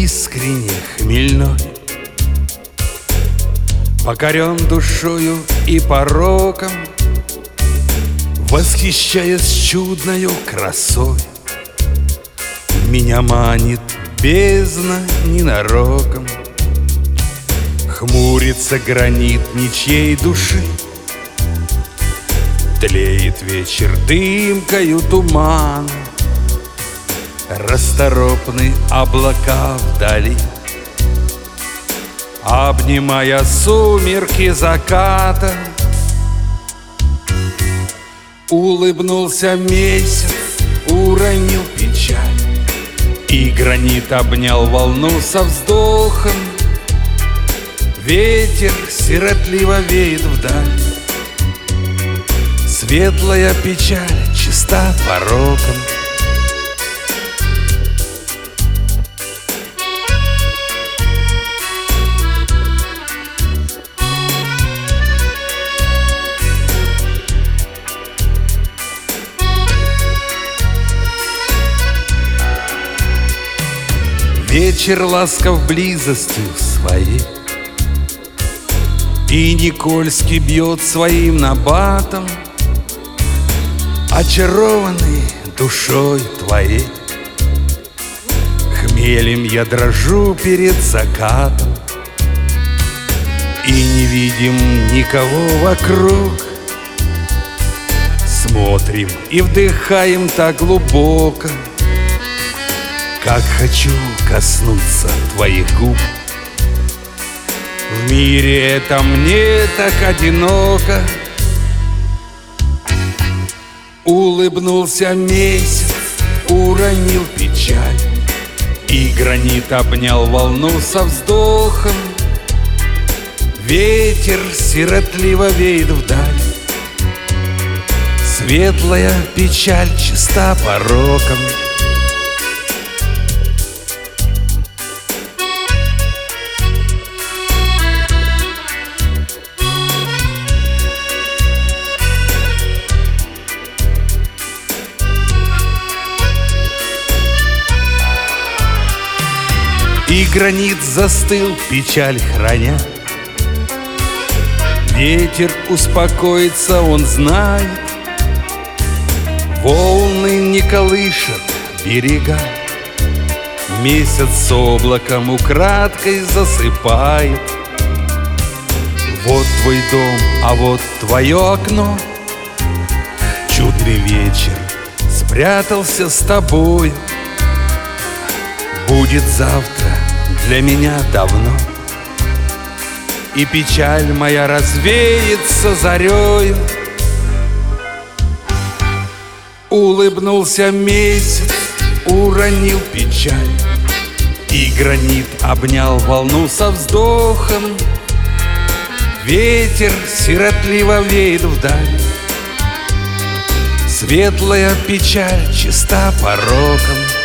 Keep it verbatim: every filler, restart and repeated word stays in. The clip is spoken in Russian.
искренне хмельной, покорен душою и пороком, восхищаясь чудною красой, меня манит бездна ненароком. Хмурится гранит ничьей души, тлеет вечер дымкою тумана, расторопны облака вдали, обнимая сумерки заката. Улыбнулся месяц, уронил печаль, и гранит обнял волну со вздохом. Ветер сиротливо веет вдаль, светлая печаль чиста пороком. Вечер ласков близостью своей, и Никольский бьет своим набатом, очарованный душой твоей. Хмелем я дрожу перед закатом, и не видим никого вокруг. Смотрим и вдыхаем так глубоко, как хочу коснуться твоих губ. В мире это мне так одиноко. Улыбнулся месяц, уронил печаль, и гранит обнял волну со вздохом. Ветер сиротливо веет вдаль, светлая печаль чиста пороком. И гранит застыл, печаль храня. Ветер успокоится, он знает, волны не колышат берега. Месяц с облаком украдкой засыпает. Вот твой дом, а вот твое окно. Чудный вечер спрятался с тобой. Будет завтра для меня давно, и печаль моя развеется зарею. Улыбнулся месяц, уронил печаль, и гранит обнял волну со вздохом. Ветер сиротливо веет вдаль, светлая печаль чиста пороком.